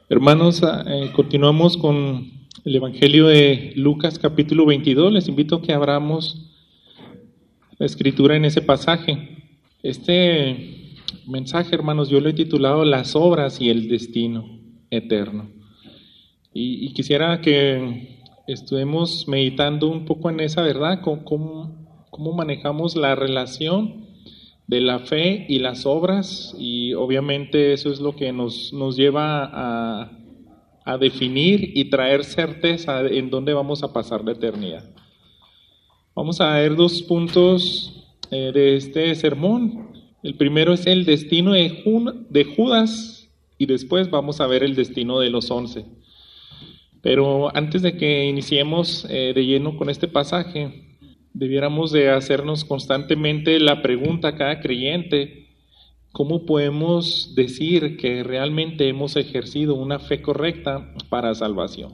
Hermanos, continuamos con el Evangelio de Lucas capítulo 22. Les invito a que abramos la escritura en ese pasaje. Este mensaje, hermanos, yo lo he titulado Las obras y el destino eterno. Y quisiera que estuvimos meditando un poco en esa verdad, cómo manejamos la relación de la fe y las obras, y obviamente eso es lo que nos lleva a definir y traer certeza en dónde vamos a pasar la eternidad. Vamos a ver dos puntos de este sermón. El primero es el destino de Judas, y después vamos a ver el destino de los 11. Pero antes de que iniciemos de lleno con este pasaje, debiéramos de hacernos constantemente la pregunta a cada creyente: ¿cómo podemos decir que realmente hemos ejercido una fe correcta para salvación?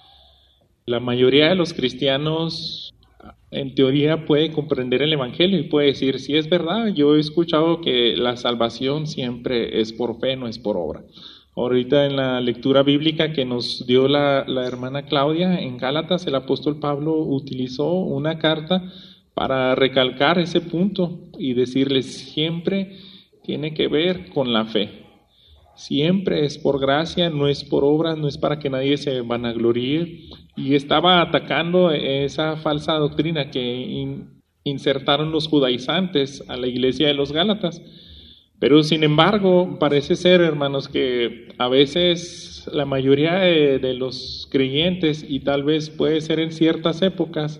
La mayoría de los cristianos, en teoría, puede comprender el Evangelio y puede decir: sí, es verdad, yo he escuchado que la salvación siempre es por fe, no es por obra. Ahorita en la lectura bíblica que nos dio la hermana Claudia en Gálatas, el apóstol Pablo utilizó una carta para recalcar ese punto y decirles: siempre tiene que ver con la fe. Siempre es por gracia, no es por obras, no es para que nadie se vanagloríe. Y estaba atacando esa falsa doctrina que insertaron los judaizantes a la iglesia de los Gálatas. Pero sin embargo, parece ser, hermanos, que a veces la mayoría de los creyentes, y tal vez puede ser en ciertas épocas,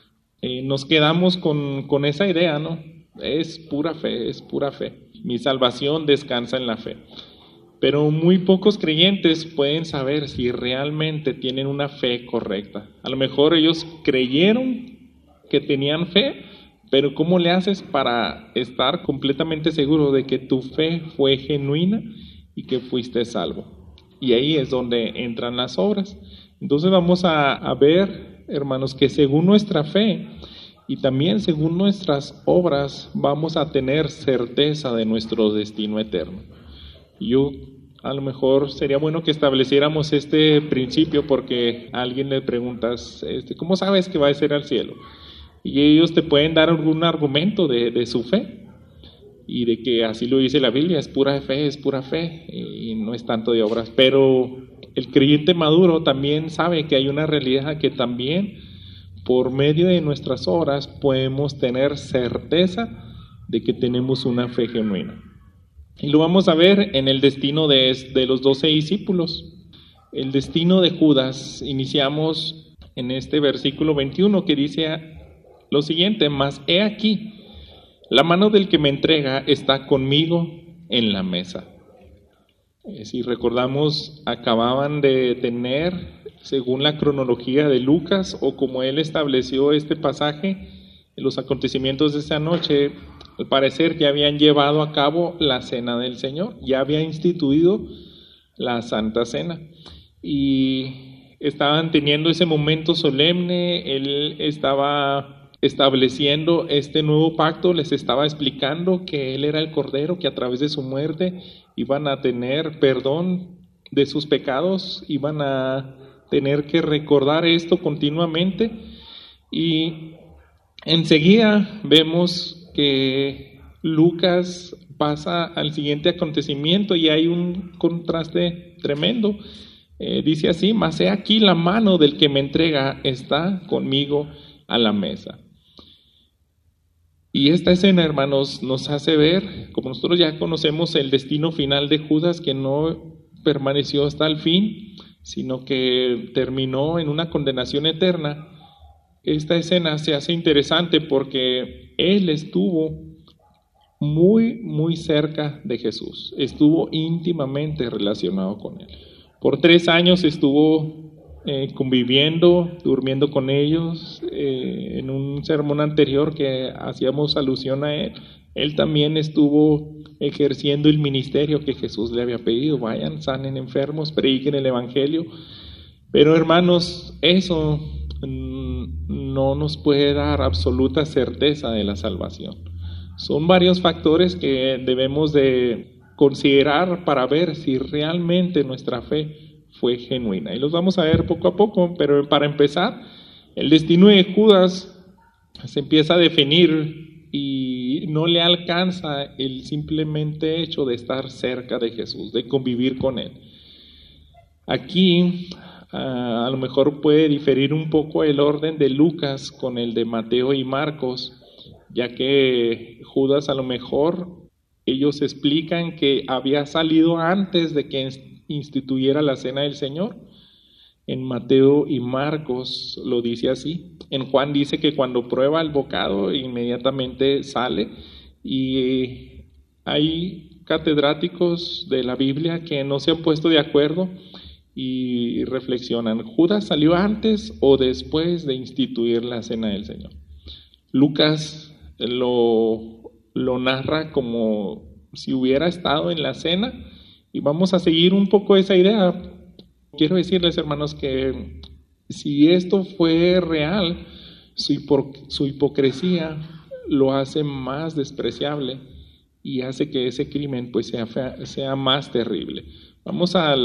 nos quedamos con esa idea, ¿no? Es pura fe, es pura fe. Mi salvación descansa en la fe. Pero muy pocos creyentes pueden saber si realmente tienen una fe correcta. A lo mejor ellos creyeron que tenían fe, pero ¿cómo le haces para estar completamente seguro de que tu fe fue genuina y que fuiste salvo? Y ahí es donde entran las obras. Entonces vamos a ver, hermanos, que según nuestra fe y también según nuestras obras vamos a tener certeza de nuestro destino eterno. A lo mejor sería bueno que estableciéramos este principio, porque a alguien le preguntas: ¿cómo sabes que va a ser al cielo? Y ellos te pueden dar algún argumento de su fe y de que así lo dice la Biblia, es pura fe y no es tanto de obras. Pero el creyente maduro también sabe que hay una realidad, que también por medio de nuestras obras podemos tener certeza de que tenemos una fe genuina. Y lo vamos a ver en el destino de los 12 discípulos. El destino de Judas, iniciamos en este versículo 21 que dice lo siguiente: mas he aquí, la mano del que me entrega está conmigo en la mesa. Si recordamos, acababan de tener, según la cronología de Lucas, o como él estableció este pasaje, los acontecimientos de esa noche, al parecer ya habían llevado a cabo la cena del Señor, ya había instituido la Santa Cena, y estaban teniendo ese momento solemne. Él estaba estableciendo este nuevo pacto, les estaba explicando que Él era el Cordero, que a través de su muerte iban a tener perdón de sus pecados, iban a tener que recordar esto continuamente. Y enseguida vemos que Lucas pasa al siguiente acontecimiento y hay un contraste tremendo. Dice así: mas he aquí, la mano del que me entrega está conmigo a la mesa. Y esta escena, hermanos, nos hace ver, como nosotros ya conocemos el destino final de Judas, que no permaneció hasta el fin, sino que terminó en una condenación eterna. Esta escena se hace interesante porque él estuvo muy, muy cerca de Jesús, estuvo íntimamente relacionado con él. Por 3 años estuvo conviviendo, durmiendo con ellos. En un sermón anterior que hacíamos alusión a él también estuvo ejerciendo el ministerio que Jesús le había pedido: vayan, sanen enfermos, prediquen el Evangelio. Pero, hermanos, eso no nos puede dar absoluta certeza de la salvación. Son varios factores que debemos de considerar para ver si realmente nuestra fe fue genuina. Y los vamos a ver poco a poco, pero para empezar, el destino de Judas se empieza a definir y no le alcanza el simplemente hecho de estar cerca de Jesús, de convivir con Él. Aquí a lo mejor puede diferir un poco el orden de Lucas con el de Mateo y Marcos, ya que Judas a lo mejor ellos explican que había salido antes de que instituyera la cena del Señor. En Mateo y Marcos lo dice así. En Juan dice que cuando prueba el bocado inmediatamente sale, y hay catedráticos de la Biblia que no se han puesto de acuerdo y reflexionan, ¿Judas salió antes o después de instituir la cena del Señor? Lucas lo narra como si hubiera estado en la cena, y vamos a seguir un poco esa idea. Quiero decirles, hermanos, que si esto fue real, su hipocresía lo hace más despreciable y hace que ese crimen pues sea más terrible. Vamos a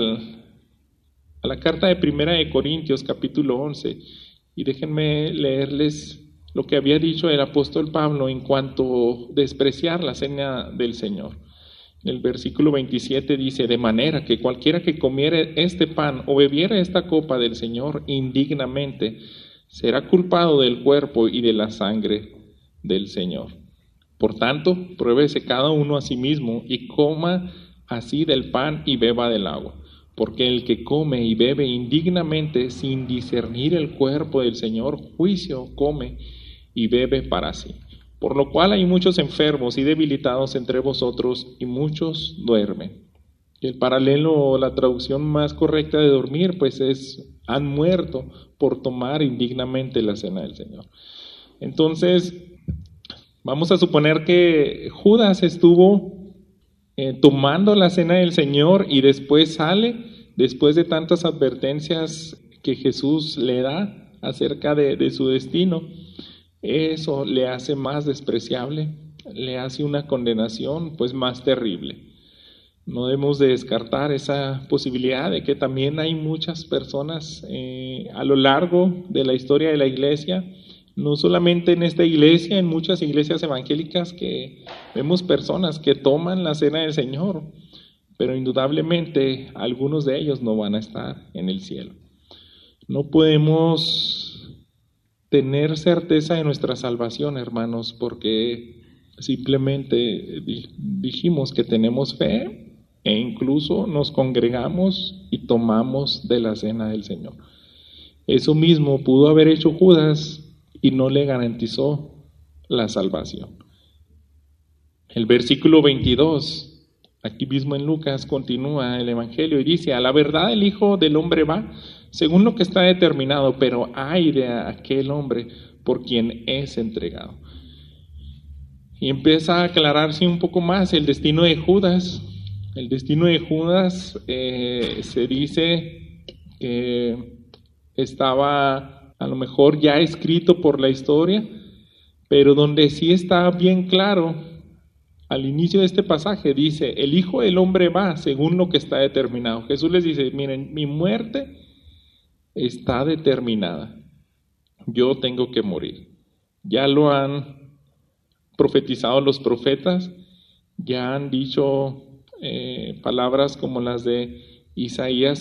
la carta de Primera de Corintios, capítulo 11, y déjenme leerles lo que había dicho el apóstol Pablo en cuanto a despreciar la cena del Señor. En el versículo 27 dice, de manera que cualquiera que comiere este pan o bebiere esta copa del Señor indignamente, será culpado del cuerpo y de la sangre del Señor. Por tanto, pruébese cada uno a sí mismo y coma así del pan y beba del agua. Porque el que come y bebe indignamente sin discernir el cuerpo del Señor, juicio come y bebe para sí. Por lo cual hay muchos enfermos y debilitados entre vosotros, y muchos duermen. El paralelo, la traducción más correcta de dormir, pues es, han muerto por tomar indignamente la cena del Señor. Entonces, vamos a suponer que Judas estuvo tomando la cena del Señor y después sale, después de tantas advertencias que Jesús le da acerca de su destino. Eso le hace más despreciable, le hace una condenación pues más terrible. No debemos de descartar esa posibilidad de que también hay muchas personas a lo largo de la historia de la iglesia, no solamente en esta iglesia, en muchas iglesias evangélicas, que vemos personas que toman la cena del Señor, pero indudablemente algunos de ellos no van a estar en el cielo. No podemos tener certeza de nuestra salvación, hermanos, porque simplemente dijimos que tenemos fe e incluso nos congregamos y tomamos de la cena del Señor. Eso mismo pudo haber hecho Judas y no le garantizó la salvación. El versículo 22, aquí mismo en Lucas, continúa el Evangelio y dice, a la verdad el Hijo del Hombre va según lo que está determinado, pero ay de aquel hombre por quien es entregado. Y empieza a aclararse un poco más el destino de Judas. El destino de Judas se dice que estaba a lo mejor ya escrito por la historia, pero donde sí está bien claro, al inicio de este pasaje dice, el Hijo del Hombre va según lo que está determinado. Jesús les dice, miren, mi muerte está determinada, yo tengo que morir. Ya lo han profetizado los profetas, ya han dicho palabras como las de Isaías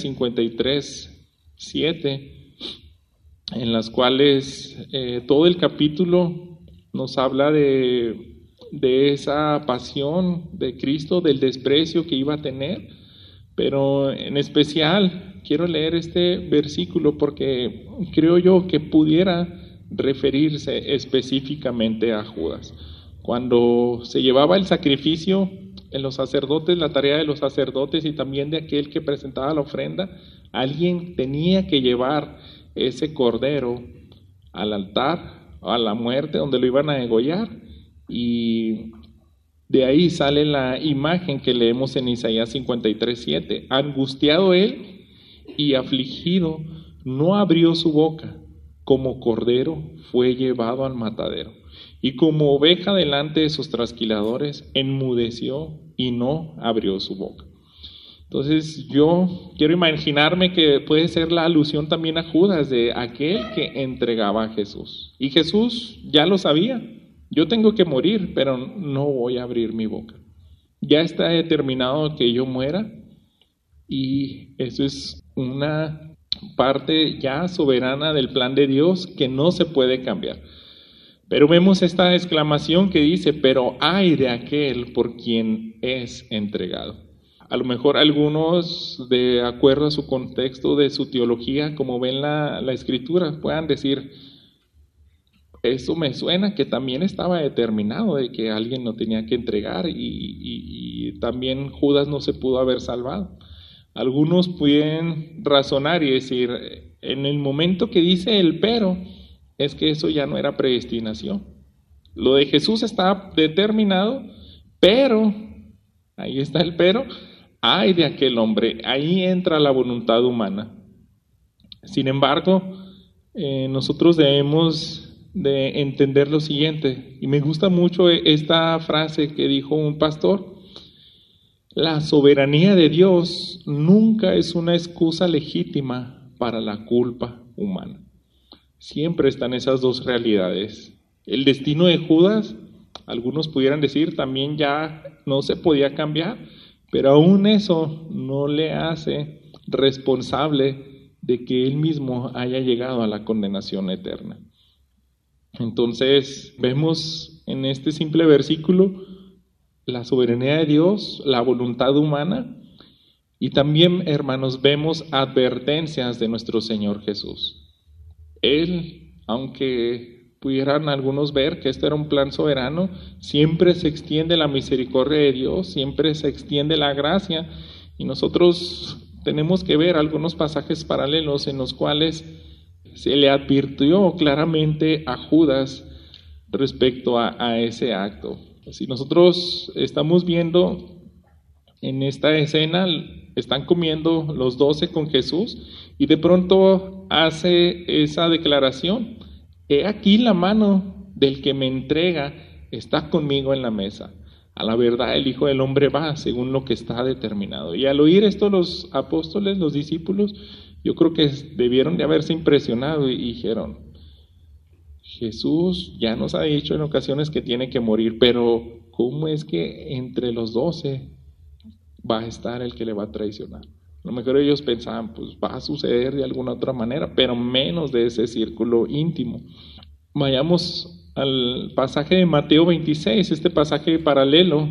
53:7, en las cuales todo el capítulo nos habla de esa pasión de Cristo, del desprecio que iba a tener, pero en especial quiero leer este versículo porque creo yo que pudiera referirse específicamente a Judas. Cuando se llevaba el sacrificio en los sacerdotes, la tarea de los sacerdotes y también de aquel que presentaba la ofrenda, alguien tenía que llevar ese cordero al altar, a la muerte, donde lo iban a degollar, y de ahí sale la imagen que leemos en Isaías 53:7. Angustiado él y afligido, no abrió su boca, como cordero fue llevado al matadero, y como oveja delante de sus trasquiladores, enmudeció y no abrió su boca. Entonces yo quiero imaginarme que puede ser la alusión también a Judas, de aquel que entregaba a Jesús. Y Jesús ya lo sabía, yo tengo que morir, pero no voy a abrir mi boca. Ya está determinado que yo muera, y eso es una parte ya soberana del plan de Dios que no se puede cambiar. Pero vemos esta exclamación que dice, pero ay de aquel por quien es entregado. A lo mejor algunos, de acuerdo a su contexto de su teología, como ven la escritura, puedan decir, eso me suena que también estaba determinado de que alguien lo tenía que entregar, y también Judas no se pudo haber salvado. Algunos pueden razonar y decir, en el momento que dice el pero, es que eso ya no era predestinación. Lo de Jesús estaba determinado, pero, ahí está el pero, ay de aquel hombre, ahí entra la voluntad humana. Sin embargo, nosotros debemos de entender lo siguiente, y me gusta mucho esta frase que dijo un pastor: la soberanía de Dios nunca es una excusa legítima para la culpa humana. Siempre están esas dos realidades. El destino de Judas, algunos pudieran decir, también ya no se podía cambiar, pero aún eso no le hace responsable de que él mismo haya llegado a la condenación eterna. Entonces, vemos en este simple versículo la soberanía de Dios, la voluntad humana, y también, hermanos, vemos advertencias de nuestro Señor Jesús. Él, aunque pudieran algunos ver que este era un plan soberano, siempre se extiende la misericordia de Dios, siempre se extiende la gracia, y nosotros tenemos que ver algunos pasajes paralelos en los cuales se le advirtió claramente a Judas respecto a ese acto. Si nosotros estamos viendo en esta escena, están comiendo los 12 con Jesús, y de pronto hace esa declaración: he aquí la mano del que me entrega está conmigo en la mesa. A la verdad el Hijo del Hombre va según lo que está determinado. Y al oír esto los apóstoles, los discípulos, yo creo que debieron de haberse impresionado y dijeron: Jesús ya nos ha dicho en ocasiones que tiene que morir, pero ¿cómo es que entre los 12 va a estar el que le va a traicionar? A lo mejor ellos pensaban, pues va a suceder de alguna otra manera, pero menos de ese círculo íntimo. Vayamos al pasaje de Mateo 26, este pasaje paralelo.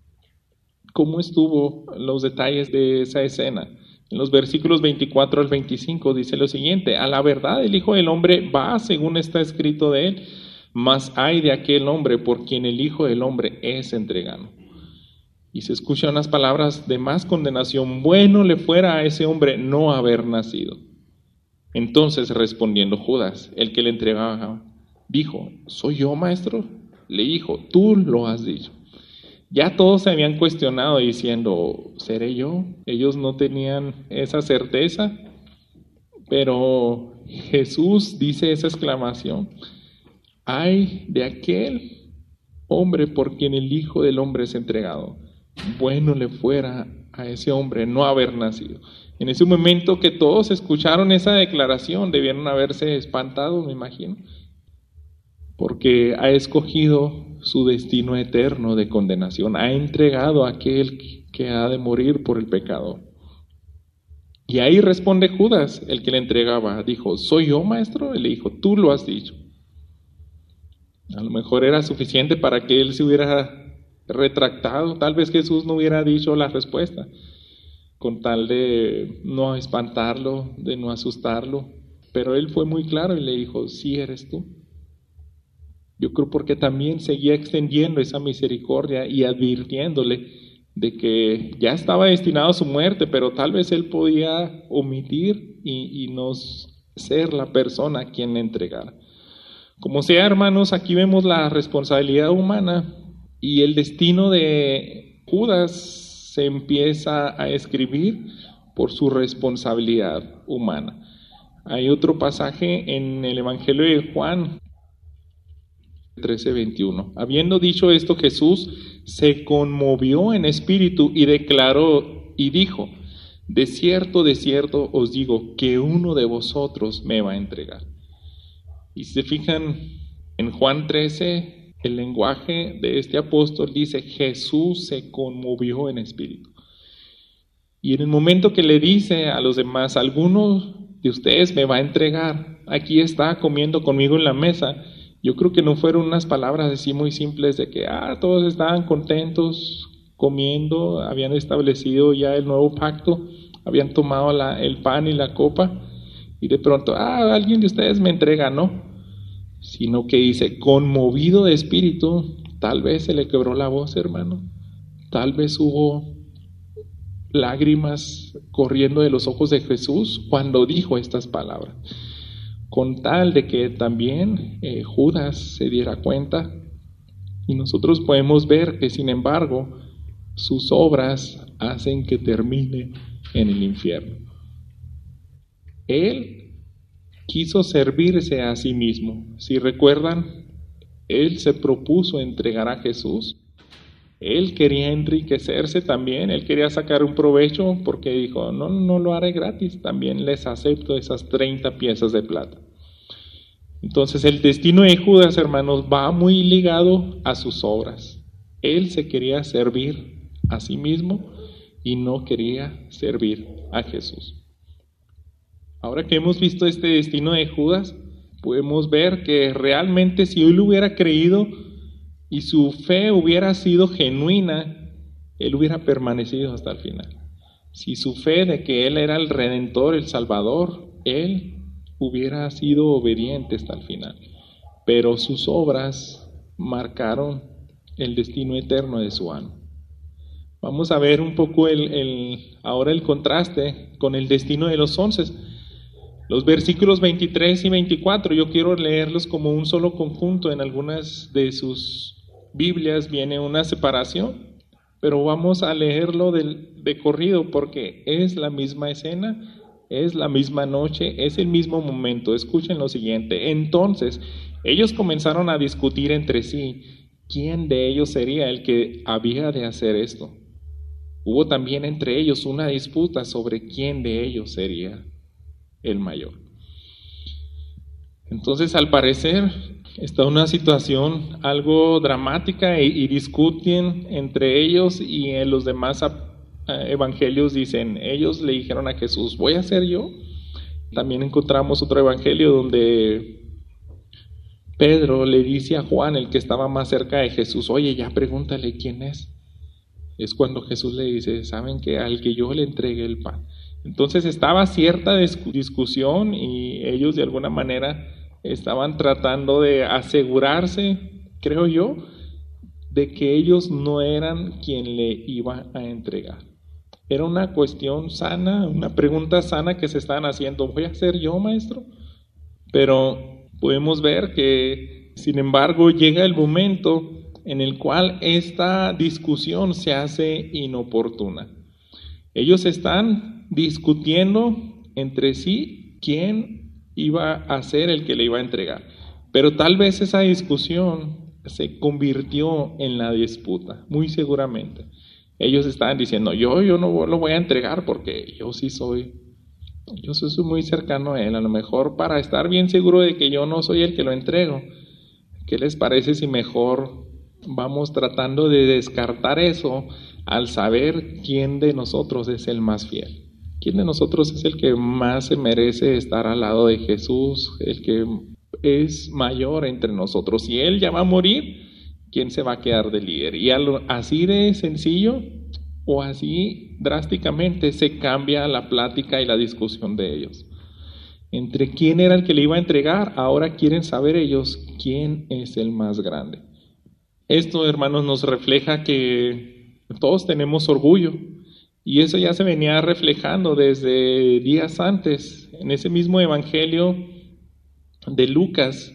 ¿Cómo estuvo los detalles de esa escena? En los versículos 24 al 25 dice lo siguiente: a la verdad el Hijo del Hombre va según está escrito de él, mas ay de aquel hombre por quien el Hijo del Hombre es entregado. Y se escuchan unas palabras de más condenación: bueno le fuera a ese hombre no haber nacido. Entonces respondiendo Judas, el que le entregaba, dijo: ¿soy yo, maestro? Le dijo: tú lo has dicho. Ya todos se habían cuestionado diciendo: ¿seré yo? Ellos no tenían esa certeza, pero Jesús dice esa exclamación: ay de aquel hombre por quien el Hijo del Hombre es entregado. Bueno le fuera a ese hombre no haber nacido. En ese momento que todos escucharon esa declaración, debieron haberse espantado, me imagino, porque ha escogido su destino eterno de condenación, ha entregado a aquel que ha de morir por el pecado. Y ahí responde Judas, el que le entregaba, dijo: ¿soy yo, maestro? Y le dijo: tú lo has dicho. A lo mejor era suficiente para que él se hubiera retractado, tal vez Jesús no hubiera dicho la respuesta, con tal de no espantarlo, de no asustarlo, pero él fue muy claro y le dijo: sí eres tú. Yo creo porque también seguía extendiendo esa misericordia y advirtiéndole de que ya estaba destinado a su muerte, pero tal vez él podía omitir y no ser la persona a quien le entregara. Como sea, hermanos, aquí vemos la responsabilidad humana y el destino de Judas se empieza a escribir por su responsabilidad humana. Hay otro pasaje en el Evangelio de Juan 13:21. Habiendo dicho esto, Jesús se conmovió en espíritu y declaró y dijo: de cierto os digo que uno de vosotros me va a entregar. Y si se fijan en Juan 13, el lenguaje de este apóstol dice, Jesús se conmovió en espíritu. Y en el momento que le dice a los demás, alguno de ustedes me va a entregar, aquí está comiendo conmigo en la mesa, yo creo que no fueron unas palabras así muy simples de que todos estaban contentos comiendo, habían establecido ya el nuevo pacto, habían tomado el pan y la copa, y de pronto, alguien de ustedes me entrega, no, sino que dice, conmovido de espíritu, tal vez se le quebró la voz, hermano, tal vez hubo lágrimas corriendo de los ojos de Jesús cuando dijo estas palabras, con tal de que también Judas se diera cuenta, y nosotros podemos ver que sin embargo sus obras hacen que termine en el infierno. Él quiso servirse a sí mismo. Si recuerdan, él se propuso entregar a Jesús. Él quería enriquecerse también, él quería sacar un provecho porque dijo, no lo haré gratis, también les acepto esas 30 piezas de plata. Entonces el destino de Judas, hermanos, va muy ligado a sus obras. Él se quería servir a sí mismo y no quería servir a Jesús. Ahora que hemos visto este destino de Judas, podemos ver que realmente si él hubiera creído y su fe hubiera sido genuina, él hubiera permanecido hasta el final. Si su fe de que él era el Redentor, el Salvador, él hubiera sido obediente hasta el final. Pero sus obras marcaron el destino eterno de su alma. Vamos a ver un poco ahora el contraste con el destino de los 11. Los versículos 23 y 24, yo quiero leerlos como un solo conjunto. En algunas de sus Biblias viene una separación, pero vamos a leerlo de corrido porque es la misma escena, es la misma noche, es el mismo momento. Escuchen lo siguiente. Entonces, ellos comenzaron a discutir entre sí quién de ellos sería el que había de hacer esto. Hubo también entre ellos una disputa sobre quién de ellos sería el mayor. Entonces, al parecer, está una situación algo dramática y discuten entre ellos, y en los demás evangelios dicen, ellos le dijeron a Jesús, ¿voy a ser yo? También encontramos otro evangelio donde Pedro le dice a Juan, el que estaba más cerca de Jesús, oye, ya pregúntale quién es. Es cuando Jesús le dice, ¿saben que al que yo le entregué el pan? Entonces estaba cierta discusión y ellos de alguna manera estaban tratando de asegurarse, creo yo, de que ellos no eran quien le iba a entregar. Era una cuestión sana, una pregunta sana que se estaban haciendo. ¿Voy a ser yo, maestro? Pero podemos ver que, sin embargo, llega el momento en el cual esta discusión se hace inoportuna. Ellos están discutiendo entre sí quién iba a ser el que le iba a entregar. Pero tal vez esa discusión se convirtió en la disputa, muy seguramente. Ellos estaban diciendo, yo no lo voy a entregar porque yo soy muy cercano a él. A lo mejor para estar bien seguro de que yo no soy el que lo entrego, ¿qué les parece si mejor vamos tratando de descartar eso al saber quién de nosotros es el más fiel? ¿Quién de nosotros es el que más se merece estar al lado de Jesús? El que es mayor entre nosotros. Si Él ya va a morir, ¿quién se va a quedar de líder? Y así de sencillo o así drásticamente se cambia la plática y la discusión de ellos. Entre quién era el que le iba a entregar, ahora quieren saber ellos quién es el más grande. Esto, hermanos, nos refleja que todos tenemos orgullo. Y eso ya se venía reflejando desde días antes. En ese mismo evangelio de Lucas,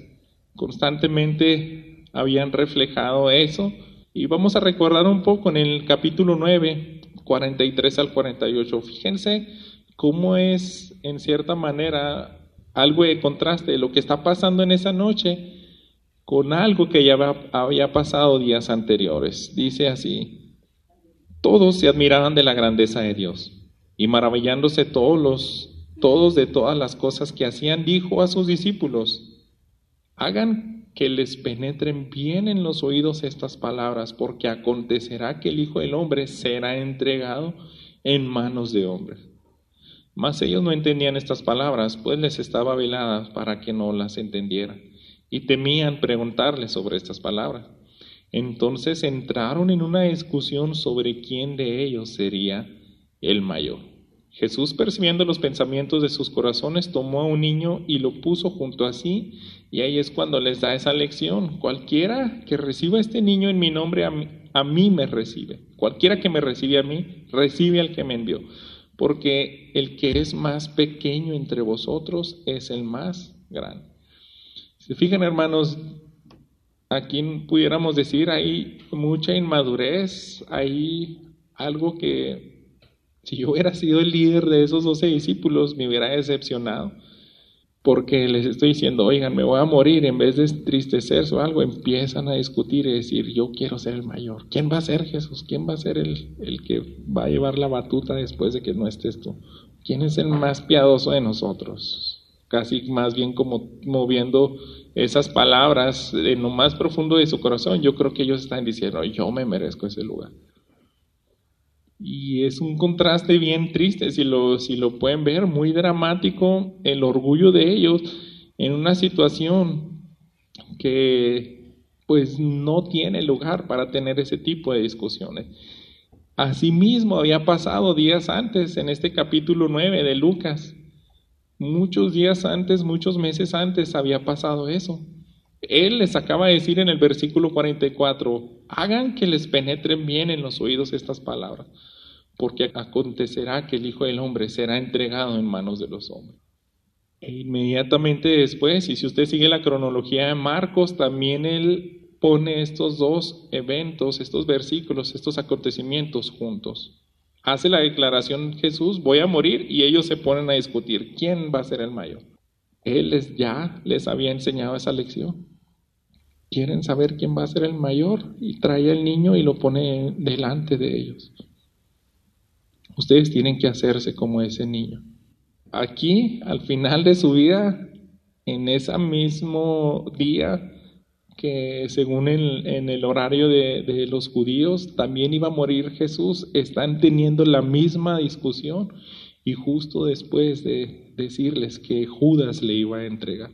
constantemente habían reflejado eso. Y vamos a recordar un poco en el capítulo 9, 43 al 48. Fíjense cómo es, en cierta manera, algo de contraste de lo que está pasando en esa noche con algo que ya había pasado días anteriores. Dice así: todos se admiraban de la grandeza de Dios Y maravillándose todos de todas las cosas que hacían, dijo a sus discípulos: hagan que les penetren bien en los oídos estas palabras, porque acontecerá que el Hijo del Hombre será entregado en manos de hombres. Mas ellos no entendían estas palabras, pues les estaba velada para que no las entendieran, y temían preguntarle sobre estas palabras. Entonces entraron en una discusión sobre quién de ellos sería el mayor. Jesús, percibiendo los pensamientos de sus corazones, tomó a un niño y lo puso junto a sí, y ahí es cuando les da esa lección: cualquiera que reciba a este niño en mi nombre, a mí me recibe. Cualquiera que me recibe a mí, recibe al que me envió. Porque el que es más pequeño entre vosotros es el más grande. Se fijan, hermanos, aquí pudiéramos decir, hay mucha inmadurez, hay algo que, si yo hubiera sido el líder de esos 12 discípulos, me hubiera decepcionado, porque les estoy diciendo: oigan, me voy a morir. En vez de entristecerse o algo, empiezan a discutir y decir: yo quiero ser el mayor. ¿Quién va a ser Jesús? ¿Quién va a ser el que va a llevar la batuta después de que no estés tú? ¿Quién es el más piadoso de nosotros? Casi más bien como moviendo esas palabras en lo más profundo de su corazón. Yo creo que ellos están diciendo: yo me merezco ese lugar. Y es un contraste bien triste, si lo pueden ver, muy dramático, el orgullo de ellos en una situación que pues no tiene lugar para tener ese tipo de discusiones. Asimismo había pasado días antes, en este capítulo 9 de Lucas, muchos días antes, muchos meses antes había pasado eso. Él les acaba de decir en el versículo 44, hagan que les penetren bien en los oídos estas palabras, porque acontecerá que el Hijo del Hombre será entregado en manos de los hombres. E inmediatamente después, y si usted sigue la cronología de Marcos, también él pone estos dos eventos, estos versículos, estos acontecimientos juntos. Hace la declaración Jesús: voy a morir, y ellos se ponen a discutir quién va a ser el mayor. Él ya les había enseñado esa lección. Quieren saber quién va a ser el mayor, y trae al niño y lo pone delante de ellos. Ustedes tienen que hacerse como ese niño. Aquí, al final de su vida, en ese mismo día que según en el horario de los judíos también iba a morir Jesús, están teniendo la misma discusión, y justo después de decirles que Judas le iba a entregar.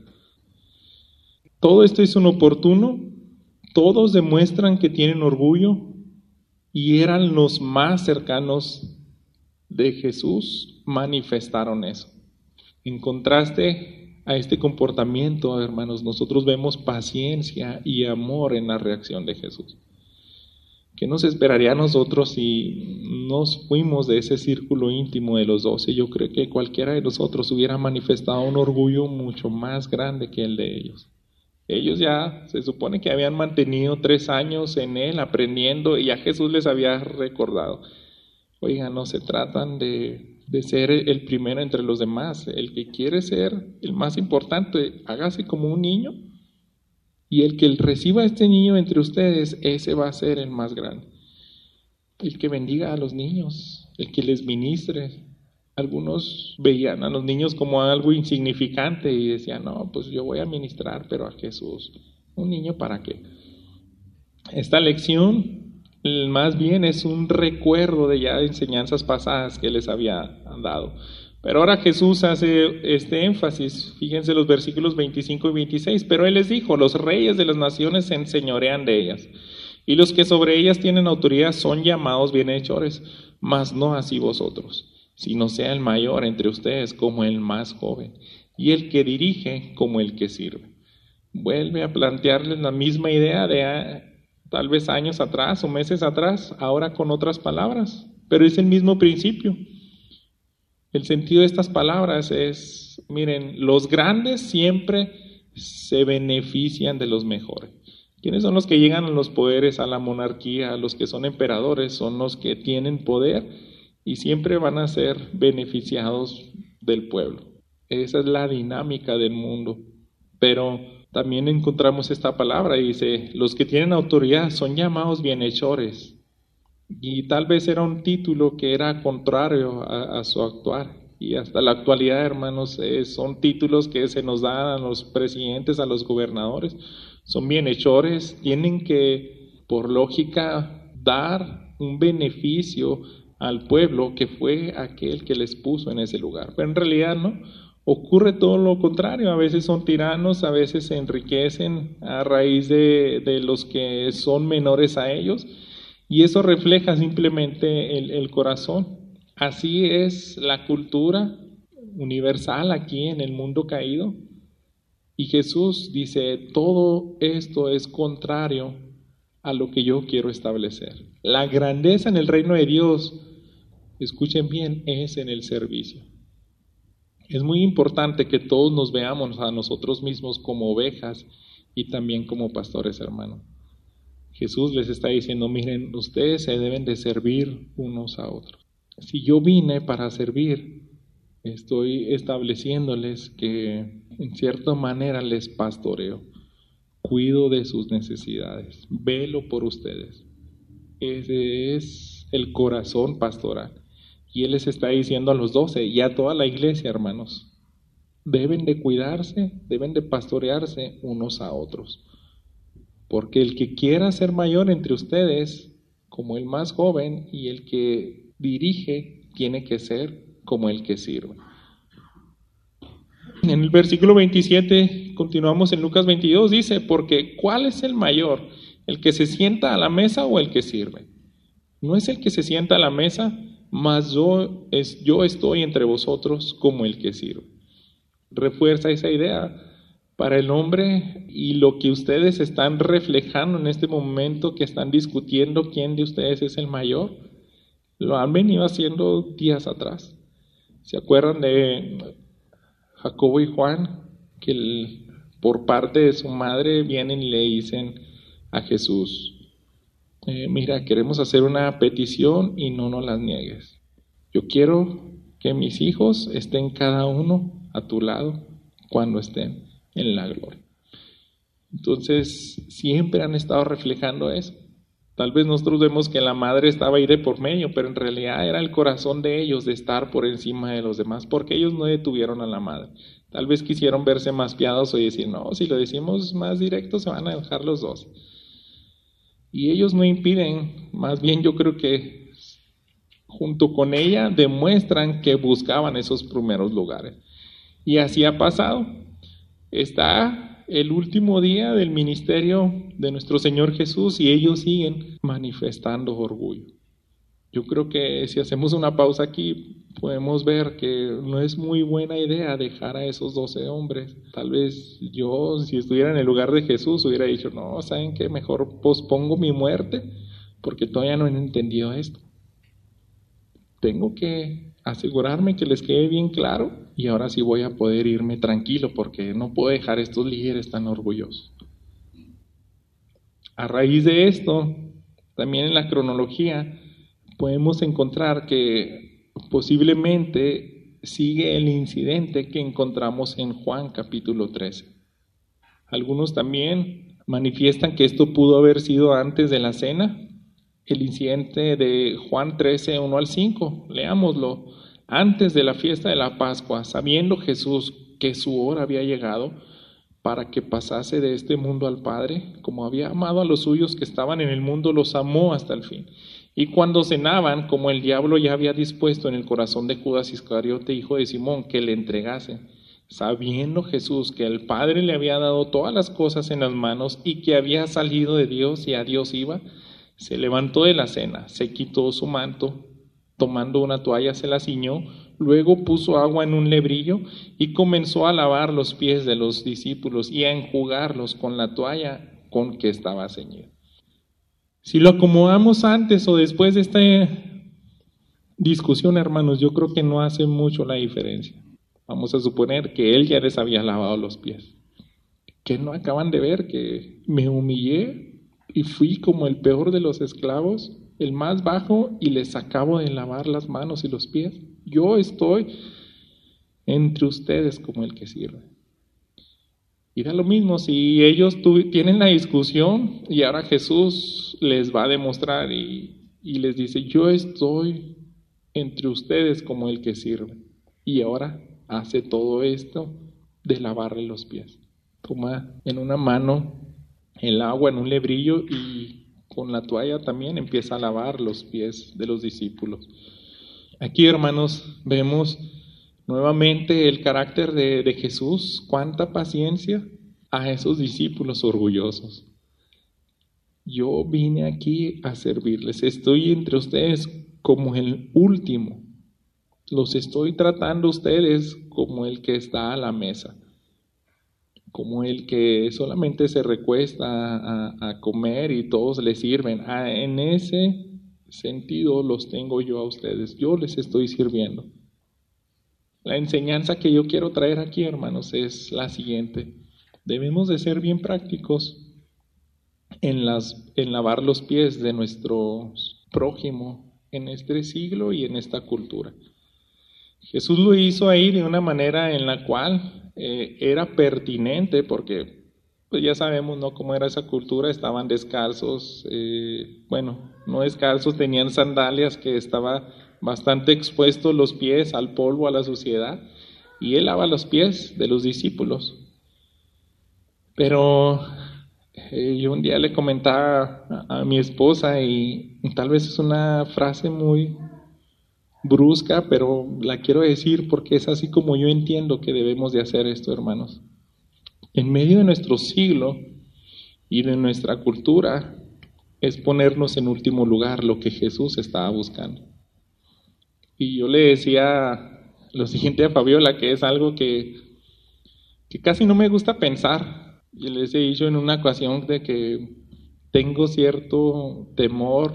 Todo esto es inoportuno, todos demuestran que tienen orgullo y eran los más cercanos de Jesús, manifestaron eso. En contraste a este comportamiento, hermanos, nosotros vemos paciencia y amor en la reacción de Jesús. ¿Qué nos esperaría a nosotros si nos fuimos de ese círculo íntimo de los 12? Yo creo que cualquiera de nosotros hubiera manifestado un orgullo mucho más grande que el de ellos. Ellos ya se supone que habían mantenido 3 años en él aprendiendo, y ya Jesús les había recordado: oigan, no se tratan de ser el primero entre los demás. El que quiere ser el más importante, hágase como un niño, y el que reciba a este niño entre ustedes, ese va a ser el más grande. El que bendiga a los niños, el que les ministre. Algunos veían a los niños como algo insignificante y decían: no, pues yo voy a ministrar, pero a Jesús, ¿un niño para qué? Esta lección más bien es un recuerdo de ya enseñanzas pasadas que les había dado. Pero ahora Jesús hace este énfasis. Fíjense los versículos 25 y 26. Pero Él les dijo: los reyes de las naciones se enseñorean de ellas, y los que sobre ellas tienen autoridad son llamados bienhechores, mas no así vosotros, sino sea el mayor entre ustedes como el más joven, y el que dirige como el que sirve. Vuelve a plantearles la misma idea de tal vez años atrás o meses atrás, ahora con otras palabras, pero es el mismo principio. El sentido de estas palabras es: miren, los grandes siempre se benefician de los mejores. ¿Quiénes son los que llegan a los poderes, a la monarquía? Los que son emperadores son los que tienen poder y siempre van a ser beneficiados del pueblo. Esa es la dinámica del mundo. Pero también encontramos esta palabra y dice: los que tienen autoridad son llamados bienhechores. Y tal vez era un título que era contrario a su actuar. Y hasta la actualidad, hermanos, son títulos que se nos dan a los presidentes, a los gobernadores. Son bienhechores, tienen que, por lógica, dar un beneficio al pueblo que fue aquel que les puso en ese lugar. Pero en realidad no, ocurre todo lo contrario. A veces son tiranos, a veces se enriquecen a raíz de los que son menores a ellos. Y eso refleja simplemente el corazón. Así es la cultura universal aquí en el mundo caído. Y Jesús dice, todo esto es contrario a lo que yo quiero establecer. La grandeza en el reino de Dios, escuchen bien, es en el servicio. Es muy importante que todos nos veamos a nosotros mismos como ovejas y también como pastores, hermanos. Jesús les está diciendo, miren, ustedes se deben de servir unos a otros. Si yo vine para servir, estoy estableciéndoles que en cierta manera les pastoreo, cuido de sus necesidades, velo por ustedes. Ese es el corazón pastoral. Y Él les está diciendo a los 12 y a toda la iglesia, hermanos, deben de cuidarse, deben de pastorearse unos a otros. Porque el que quiera ser mayor entre ustedes, como el más joven, y el que dirige, tiene que ser como el que sirve. En el versículo 27, continuamos en Lucas 22, dice, porque ¿cuál es el mayor? ¿El que se sienta a la mesa o el que sirve? No es el que se sienta a la mesa, mas yo estoy entre vosotros como el que sirve. Refuerza esa idea. Para el hombre y lo que ustedes están reflejando en este momento, que están discutiendo quién de ustedes es el mayor, lo han venido haciendo días atrás. ¿Se acuerdan de Jacobo y Juan? Que por parte de su madre vienen y le dicen a Jesús, mira, queremos hacer una petición y no nos las niegues. Yo quiero que mis hijos estén cada uno a tu lado cuando estén en la gloria. Entonces, siempre han estado reflejando eso. Tal vez nosotros vemos que la madre estaba ahí de por medio, pero en realidad era el corazón de ellos de estar por encima de los demás, porque ellos no detuvieron a la madre. Tal vez quisieron verse más piadosos y decir, no, si lo decimos más directo se van a enojar los dos. Y ellos no impiden, más bien yo creo que junto con ella demuestran que buscaban esos primeros lugares. Y así ha pasado. Está el último día del ministerio de nuestro Señor Jesús y ellos siguen manifestando orgullo. Yo creo que si hacemos una pausa aquí, podemos ver que no es muy buena idea dejar a esos 12 hombres. Tal vez yo, si estuviera en el lugar de Jesús, hubiera dicho, no, ¿saben qué? Mejor pospongo mi muerte porque todavía no han entendido esto. Tengo que asegurarme que les quede bien claro y ahora sí voy a poder irme tranquilo porque no puedo dejar a estos líderes tan orgullosos. A raíz de esto, también en la cronología podemos encontrar que posiblemente sigue el incidente que encontramos en Juan capítulo 13. Algunos también manifiestan que esto pudo haber sido antes de la cena. El incidente de Juan 13, 1 al 5, leámoslo. Antes de la fiesta de la Pascua, sabiendo Jesús que su hora había llegado para que pasase de este mundo al Padre, como había amado a los suyos que estaban en el mundo, los amó hasta el fin. Y cuando cenaban, como el diablo ya había dispuesto en el corazón de Judas Iscariote, hijo de Simón, que le entregase, sabiendo Jesús que el Padre le había dado todas las cosas en las manos y que había salido de Dios y a Dios iba, se levantó de la cena, se quitó su manto, tomando una toalla se la ciñó, luego puso agua en un lebrillo y comenzó a lavar los pies de los discípulos y a enjugarlos con la toalla con que estaba ceñido. Si lo acomodamos antes o después de esta discusión, hermanos, yo creo que no hace mucho la diferencia. Vamos a suponer que él ya les había lavado los pies. ¿Qué no acaban de ver? Que me humillé y fui como el peor de los esclavos, el más bajo, y les acabo de lavar las manos y los pies. Yo estoy entre ustedes como el que sirve. Y da lo mismo si ellos tienen la discusión y ahora Jesús les va a demostrar y y les dice, yo estoy entre ustedes como el que sirve. Y ahora hace todo esto de lavarle los pies. Toma en una mano el agua en un lebrillo y con la toalla también empieza a lavar los pies de los discípulos. Aquí, hermanos, vemos nuevamente el carácter de Jesús, cuánta paciencia a esos discípulos orgullosos. Yo vine aquí a servirles, estoy entre ustedes como el último, los estoy tratando a ustedes como el que está a la mesa, como el que solamente se recuesta a comer y todos le sirven. En ese sentido los tengo yo a ustedes, yo les estoy sirviendo. La enseñanza que yo quiero traer aquí, hermanos, es la siguiente. Debemos de ser bien prácticos en lavar los pies de nuestro prójimo en este siglo y en esta cultura. Jesús lo hizo ahí de una manera en la cual era pertinente, porque pues ya sabemos, ¿no?, cómo era esa cultura. Estaban descalzos, no descalzos, tenían sandalias que estaba bastante expuestos los pies al polvo, a la suciedad, y él lava los pies de los discípulos. Pero yo un día le comentaba a mi esposa, y tal vez es una frase muy brusca, pero la quiero decir porque es así como yo entiendo que debemos de hacer esto, hermanos. En medio de nuestro siglo y de nuestra cultura es ponernos en último lugar, lo que Jesús estaba buscando. Y yo le decía lo siguiente a Fabiola, que es algo que casi no me gusta pensar. Y les he dicho en una ocasión de que tengo cierto temor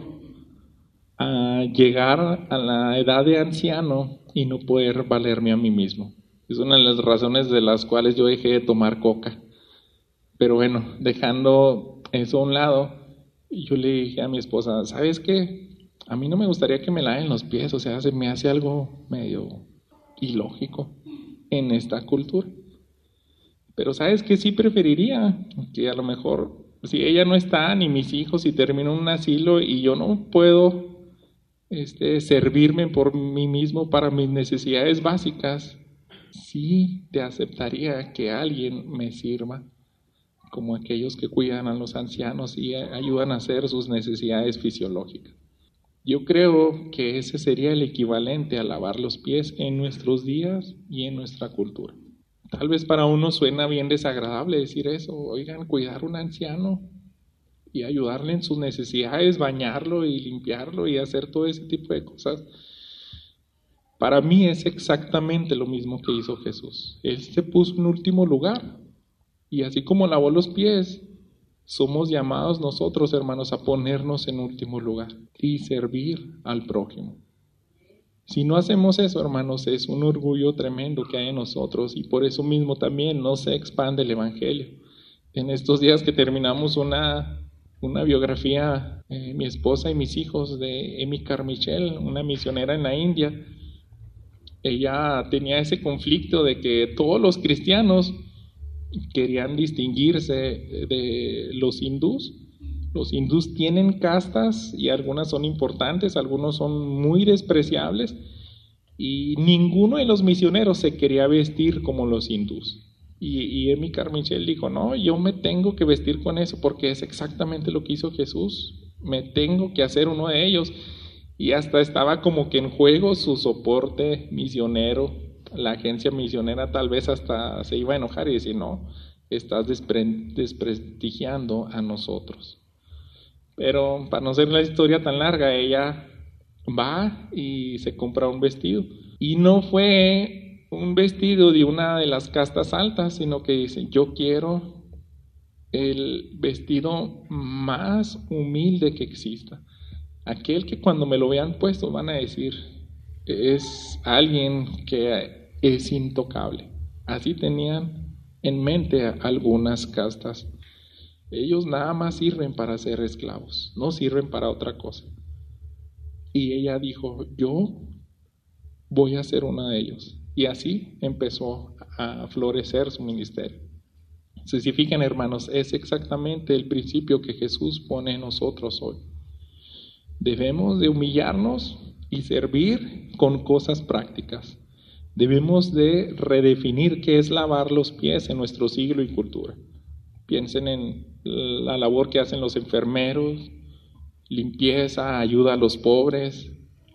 a llegar a la edad de anciano y no poder valerme a mí mismo. Es una de las razones de las cuales yo dejé de tomar coca. Pero bueno, dejando eso a un lado, yo le dije a mi esposa, ¿sabes qué? A mí no me gustaría que me laven los pies, o sea, se me hace algo medio ilógico en esta cultura. Pero ¿sabes qué? Sí preferiría que a lo mejor, si ella no está, ni mis hijos, si termino en un asilo y yo no puedo servirme por mí mismo para mis necesidades básicas, sí te aceptaría que alguien me sirva, como aquellos que cuidan a los ancianos y ayudan a hacer sus necesidades fisiológicas. Yo creo que ese sería el equivalente a lavar los pies en nuestros días y en nuestra cultura. Tal vez para uno suena bien desagradable decir eso, oigan, cuidar a un anciano y ayudarle en sus necesidades, bañarlo y limpiarlo y hacer todo ese tipo de cosas. Para mí es exactamente lo mismo que hizo Jesús. Él se puso en último lugar y así como lavó los pies, somos llamados nosotros, hermanos, a ponernos en último lugar y servir al prójimo. Si no hacemos eso, hermanos, es un orgullo tremendo que hay en nosotros y por eso mismo también no se expande el Evangelio. En estos días que terminamos una biografía, mi esposa y mis hijos, de Amy Carmichael, una misionera en la India, ella tenía ese conflicto de que todos los cristianos querían distinguirse de los hindús. Los hindús tienen castas y algunas son importantes, algunos son muy despreciables y ninguno de los misioneros se quería vestir como los hindús. Y Amy Carmichael dijo, no, yo me tengo que vestir con eso porque es exactamente lo que hizo Jesús, me tengo que hacer uno de ellos. Y hasta estaba como que en juego su soporte misionero. La agencia misionera tal vez hasta se iba a enojar y decir, no, estás desprestigiando a nosotros. Pero para no ser la historia tan larga, ella va y se compra un vestido. Y no fue un vestido de una de las castas altas, sino que dice, yo quiero el vestido más humilde que exista. Aquel que cuando me lo vean puesto van a decir, es alguien que es intocable. Así tenían en mente algunas castas. Ellos nada más sirven para ser esclavos, no sirven para otra cosa. Y ella dijo, yo voy a ser una de ellos. Y así empezó a florecer su ministerio. Si se fijan, hermanos, es exactamente el principio que Jesús pone en nosotros hoy. Debemos de humillarnos y servir con cosas prácticas. Debemos de redefinir qué es lavar los pies en nuestro siglo y cultura. Piensen en la labor que hacen los enfermeros, limpieza, ayuda a los pobres.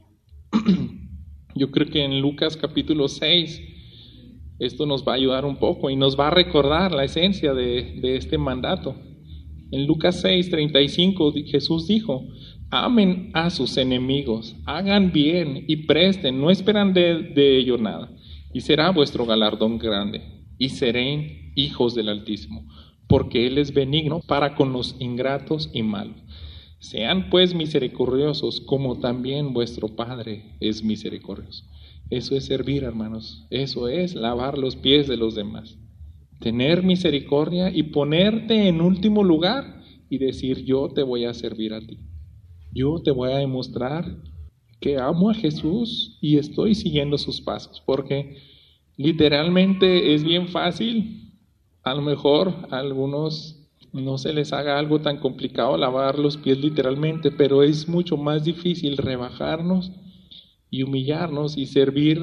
Yo creo que en Lucas capítulo 6 esto nos va a ayudar un poco y nos va a recordar la esencia de este mandato. En Lucas 6:35 Jesús dijo: amen a sus enemigos, hagan bien y presten, no esperan de ello nada, y será vuestro galardón grande, y seréis hijos del Altísimo, porque Él es benigno para con los ingratos y malos. Sean pues misericordiosos, como también vuestro Padre es misericordioso. Eso es servir, hermanos. Eso es lavar los pies de los demás. Tener misericordia y ponerte en último lugar y decir: yo te voy a servir a ti. Yo te voy a demostrar que amo a Jesús y estoy siguiendo sus pasos. Porque literalmente es bien fácil. A lo mejor a algunos no se les haga algo tan complicado lavar los pies literalmente, pero es mucho más difícil rebajarnos y humillarnos y servir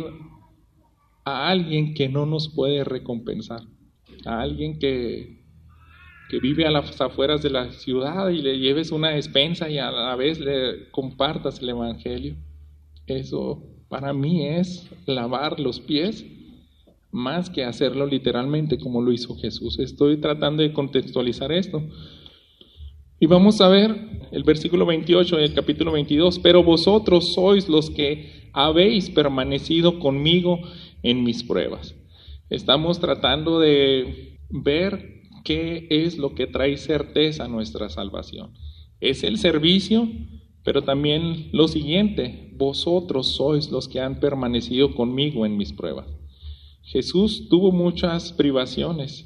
a alguien que no nos puede recompensar, a alguien que vive a las afueras de la ciudad y le lleves una despensa y a la vez le compartas el evangelio. Eso para mí es lavar los pies más que hacerlo literalmente como lo hizo Jesús. Estoy tratando de contextualizar esto. Y vamos a ver el versículo 28 del capítulo 22. Pero vosotros sois los que habéis permanecido conmigo en mis pruebas. Estamos tratando de ver qué es lo que trae certeza a nuestra salvación. Es el servicio, pero también lo siguiente: vosotros sois los que han permanecido conmigo en mis pruebas. Jesús tuvo muchas privaciones.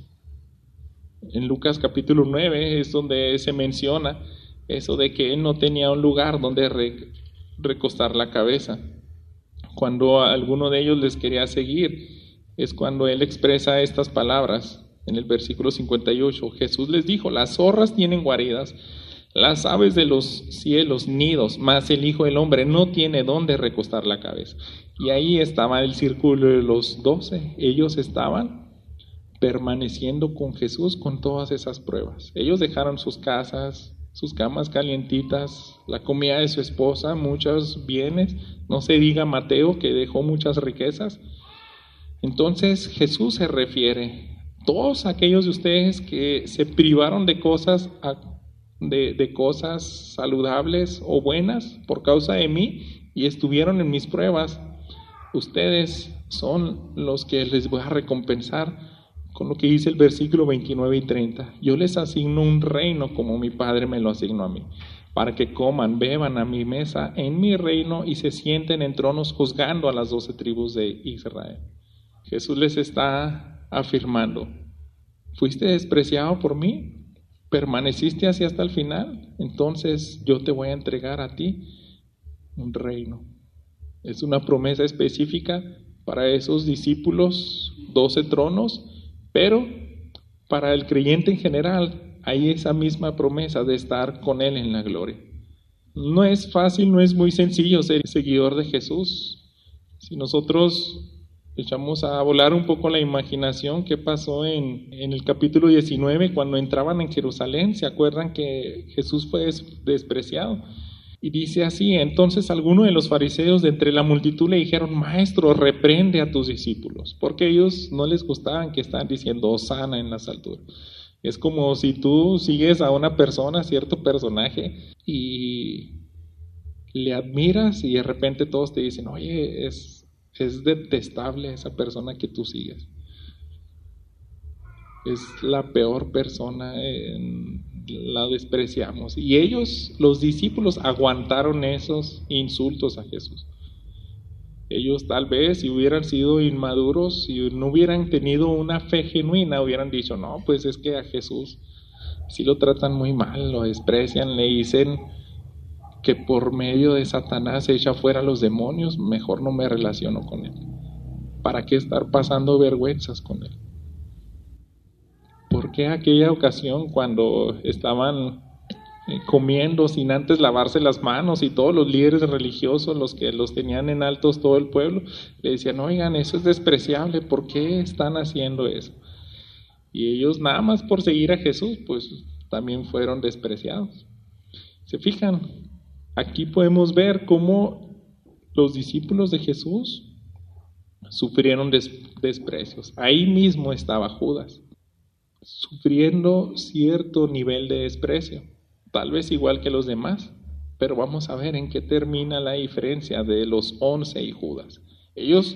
En Lucas capítulo 9 es donde se menciona eso de que Él no tenía un lugar donde recostar la cabeza. Cuando a alguno de ellos les quería seguir, es cuando Él expresa estas palabras en el versículo 58. Jesús les dijo: las zorras tienen guaridas, las aves de los cielos nidos, mas el Hijo del Hombre no tiene dónde recostar la cabeza. Y ahí estaba el círculo de los 12. Ellos estaban permaneciendo con Jesús con todas esas pruebas. Ellos dejaron sus casas, sus camas calientitas, la comida de su esposa, muchos bienes, no se diga Mateo que dejó muchas riquezas. Entonces Jesús se refiere: todos aquellos de ustedes que se privaron de cosas, de cosas saludables o buenas por causa de mí y estuvieron en mis pruebas, ustedes son los que les voy a recompensar con lo que dice el versículo 29 y 30. Yo les asigno un reino como mi Padre me lo asignó a mí, para que coman, beban a mi mesa en mi reino y se sienten en tronos juzgando a las 12 tribus de Israel. Jesús les está afirmando: ¿fuiste despreciado por mí? ¿Permaneciste así hasta el final? Entonces yo te voy a entregar a ti un reino. Es una promesa específica para esos discípulos, 12 tronos, pero para el creyente en general hay esa misma promesa de estar con Él en la gloria. No es fácil, no es muy sencillo ser seguidor de Jesús. Si nosotros echamos a volar un poco la imaginación, ¿qué pasó en el capítulo 19 cuando entraban en Jerusalén? ¿Se acuerdan que Jesús fue despreciado? Y dice así: entonces algunos de los fariseos de entre la multitud le dijeron: Maestro, reprende a tus discípulos, porque a ellos no les gustaban que estaban diciendo Hosana en las alturas. Es como si tú sigues a una persona, cierto personaje, y le admiras y de repente todos te dicen: oye, es detestable esa persona que tú sigues. Es la peor persona, la despreciamos. Y ellos, los discípulos, aguantaron esos insultos a Jesús. Ellos tal vez, si hubieran sido inmaduros, si no hubieran tenido una fe genuina, hubieran dicho: no, pues es que a Jesús sí lo tratan muy mal, lo desprecian, le dicen que por medio de Satanás echa fuera a los demonios, mejor no me relaciono con él. ¿Para qué estar pasando vergüenzas con él? ¿Por qué aquella ocasión cuando estaban comiendo sin antes lavarse las manos, y todos los líderes religiosos, los que los tenían en altos todo el pueblo, le decían, oigan, eso es despreciable, ¿por qué están haciendo eso? Y ellos nada más por seguir a Jesús, pues también fueron despreciados. ¿Se fijan? Aquí podemos ver cómo los discípulos de Jesús sufrieron desprecios. Ahí mismo estaba Judas, sufriendo cierto nivel de desprecio, tal vez igual que los demás, pero vamos a ver en qué termina la diferencia de los 11 y Judas. Ellos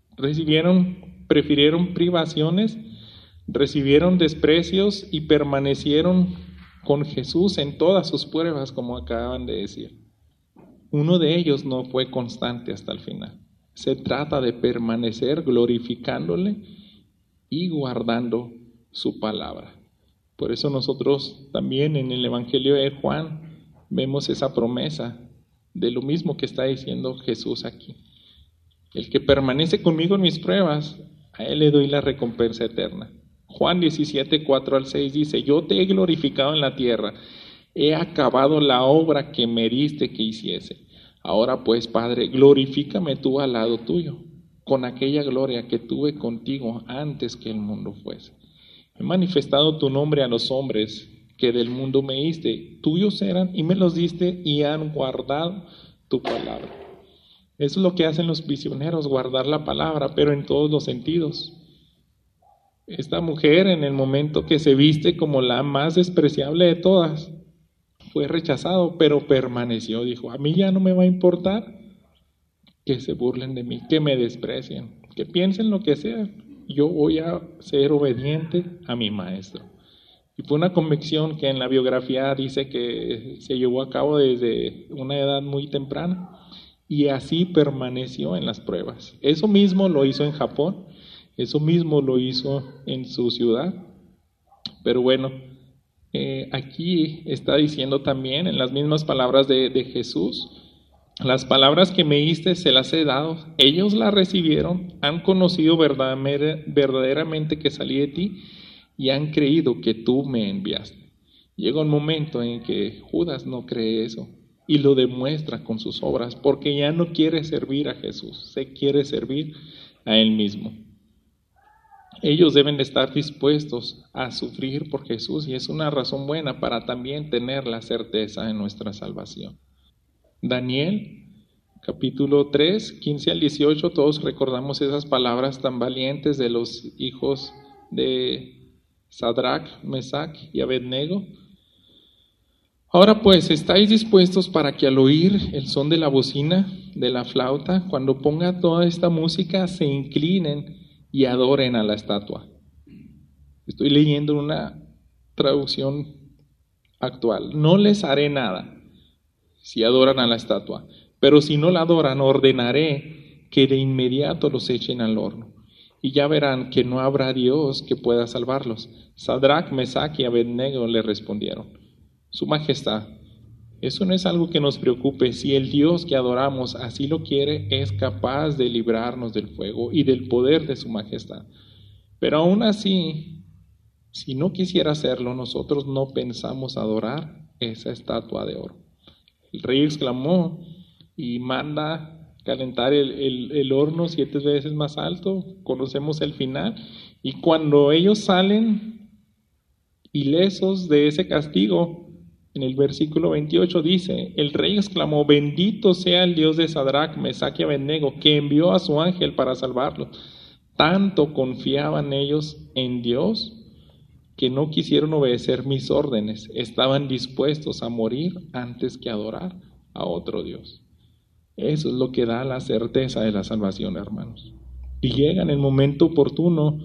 prefirieron privaciones, recibieron desprecios y permanecieron con Jesús en todas sus pruebas, como acaban de decir. Uno de ellos no fue constante hasta el final. Se trata de permanecer glorificándole y guardando su palabra. Por eso nosotros también en el Evangelio de Juan vemos esa promesa de lo mismo que está diciendo Jesús aquí. El que permanece conmigo en mis pruebas, a él le doy la recompensa eterna. Juan 17, 4-6 dice, yo te he glorificado en la tierra, he acabado la obra que me diste que hiciese. Ahora pues, Padre, glorifícame tú al lado tuyo, con aquella gloria que tuve contigo antes que el mundo fuese. He manifestado tu nombre a los hombres que del mundo me diste, tuyos eran y me los diste y han guardado tu palabra. Eso es lo que hacen los prisioneros, guardar la palabra, pero en todos los sentidos. Esta mujer, en el momento que se viste como la más despreciable de todas, fue rechazado, pero permaneció. Dijo, a mí ya no me va a importar que se burlen de mí, que me desprecien, que piensen lo que sea. Yo voy a ser obediente a mi maestro. Y fue una convicción que en la biografía dice que se llevó a cabo desde una edad muy temprana y así permaneció en las pruebas. Eso mismo lo hizo en Japón, eso mismo lo hizo en su ciudad. Pero bueno, aquí está diciendo también en las mismas palabras de Jesús, las palabras que me diste se las he dado, ellos las recibieron, han conocido verdaderamente que salí de ti y han creído que tú me enviaste. Llega un momento en que Judas no cree eso y lo demuestra con sus obras porque ya no quiere servir a Jesús, se quiere servir a él mismo. Ellos deben de estar dispuestos a sufrir por Jesús y es una razón buena para también tener la certeza de nuestra salvación. Daniel, capítulo 3, 15-18, todos recordamos esas palabras tan valientes de los hijos de Sadrach, Mesach y Abednego. Ahora pues, ¿estáis dispuestos para que al oír el son de la bocina, de la flauta, cuando ponga toda esta música, se inclinen y adoren a la estatua? Estoy leyendo una traducción actual. No les haré nada si adoran a la estatua, pero si no la adoran, ordenaré que de inmediato los echen al horno. Y ya verán que no habrá Dios que pueda salvarlos. Sadrach, Mesach y Abednego le respondieron, Su Majestad, eso no es algo que nos preocupe. Si el Dios que adoramos así lo quiere, es capaz de librarnos del fuego y del poder de Su Majestad. Pero aún así, si no quisiera hacerlo, nosotros no pensamos adorar esa estatua de oro. El rey exclamó y manda calentar el horno 7 veces más alto. Conocemos el final. Y cuando ellos salen ilesos de ese castigo, en el versículo 28 dice, el rey exclamó, bendito sea el Dios de Sadrach, Mesach y Abednego, que envió a su ángel para salvarlos. Tanto confiaban ellos en Dios que no quisieron obedecer mis órdenes, estaban dispuestos a morir antes que adorar a otro Dios. Eso es lo que da la certeza de la salvación, hermanos. Y llega en el momento oportuno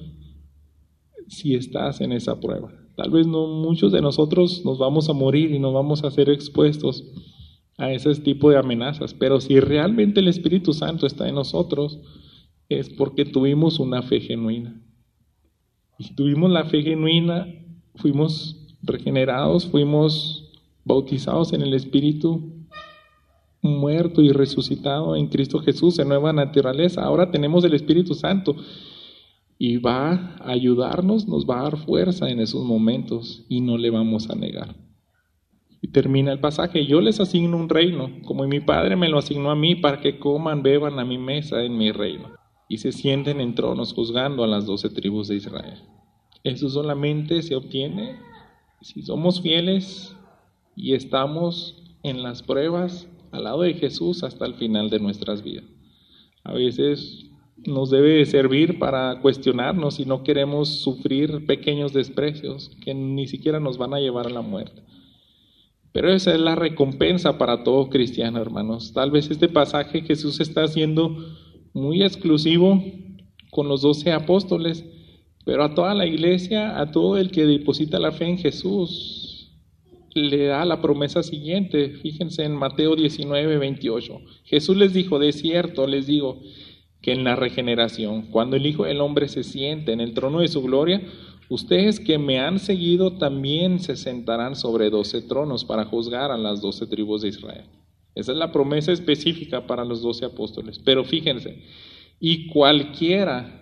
si estás en esa prueba. Tal vez no muchos de nosotros nos vamos a morir y no vamos a ser expuestos a ese tipo de amenazas, pero si realmente el Espíritu Santo está en nosotros, es porque tuvimos una fe genuina. Y si tuvimos la fe genuina, fuimos regenerados, fuimos bautizados en el Espíritu, muerto y resucitado en Cristo Jesús, en nueva naturaleza. Ahora tenemos el Espíritu Santo y va a ayudarnos, nos va a dar fuerza en esos momentos y no le vamos a negar. Y termina el pasaje: yo les asigno un reino, como mi Padre me lo asignó a mí, para que coman, beban a mi mesa en mi reino, y se sienten en tronos juzgando a las 12 tribus de Israel. Eso solamente se obtiene si somos fieles y estamos en las pruebas al lado de Jesús hasta el final de nuestras vidas. A veces nos debe servir para cuestionarnos si no queremos sufrir pequeños desprecios que ni siquiera nos van a llevar a la muerte. Pero esa es la recompensa para todo cristiano, hermanos. Tal vez este pasaje Jesús está haciendo muy exclusivo con los 12 apóstoles, pero a toda la iglesia, a todo el que deposita la fe en Jesús, le da la promesa siguiente. Fíjense en Mateo 19:28. Jesús les dijo: de cierto les digo que en la regeneración, cuando el Hijo del Hombre se siente en el trono de su gloria, ustedes que me han seguido también se sentarán sobre 12 tronos para juzgar a las 12 tribus de Israel. Esa es la promesa específica para los 12 apóstoles. Pero fíjense, y cualquiera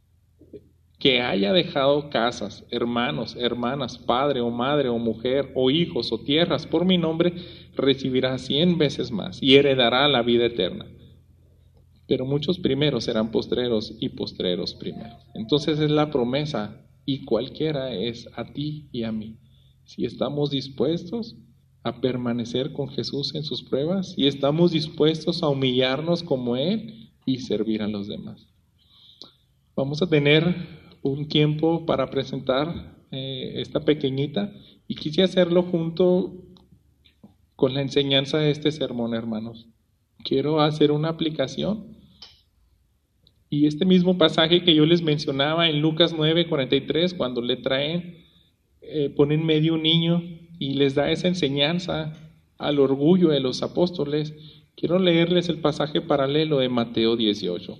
que haya dejado casas, hermanos, hermanas, padre o madre o mujer o hijos o tierras por mi nombre, recibirá 100 veces más y heredará la vida eterna. Pero muchos primeros serán postreros y postreros primeros. Entonces es la promesa, y cualquiera es a ti y a mí. Si estamos dispuestos a permanecer con Jesús en sus pruebas, y estamos dispuestos a humillarnos como Él y servir a los demás. Vamos a tener un tiempo para presentar esta pequeñita, y quise hacerlo junto con la enseñanza de este sermón, hermanos. Quiero hacer una aplicación, y este mismo pasaje que yo les mencionaba en Lucas 9:43, cuando le traen, ponen medio un niño y les da esa enseñanza al orgullo de los apóstoles, quiero leerles el pasaje paralelo de Mateo 18.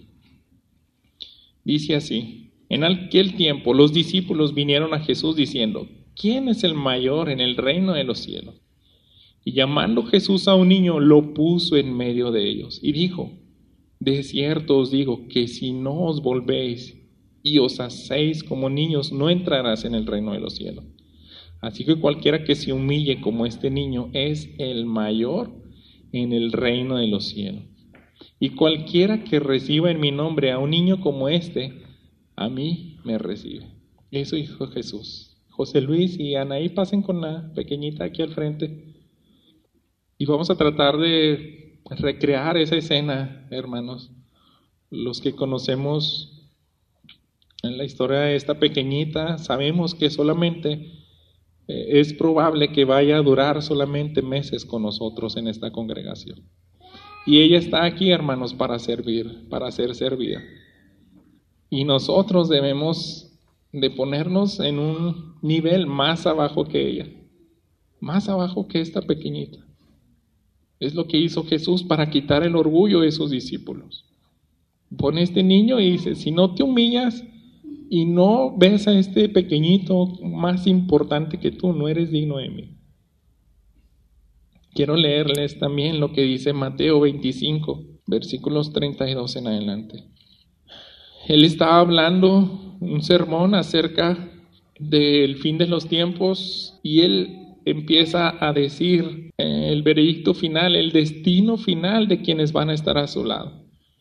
Dice así: en aquel tiempo los discípulos vinieron a Jesús diciendo: ¿quién es el mayor en el reino de los cielos? Y llamando Jesús a un niño, lo puso en medio de ellos y dijo: de cierto os digo que si no os volvéis y os hacéis como niños, no entrarás en el reino de los cielos. Así que cualquiera que se humille como este niño es el mayor en el reino de los cielos. Y cualquiera que reciba en mi nombre a un niño como este, a mí me recibe. Eso dijo Jesús. José Luis y Anaí, pasen con la pequeñita aquí al frente. Y vamos a tratar de recrear esa escena, hermanos. Los que conocemos en la historia de esta pequeñita, sabemos que solamente es probable que vaya a durar solamente meses con nosotros en esta congregación. Y ella está aquí, hermanos, para servir, para ser servida. Y nosotros debemos de ponernos en un nivel más abajo que ella, más abajo que esta pequeñita. Es lo que hizo Jesús para quitar el orgullo de sus discípulos. Pone a este niño y dice: si no te humillas y no ves a este pequeñito más importante que tú, no eres digno de mí. Quiero leerles también lo que dice Mateo 25, versículos 32 en adelante. Él estaba hablando un sermón acerca del fin de los tiempos, y él empieza a decir el veredicto final, el destino final de quienes van a estar a su lado.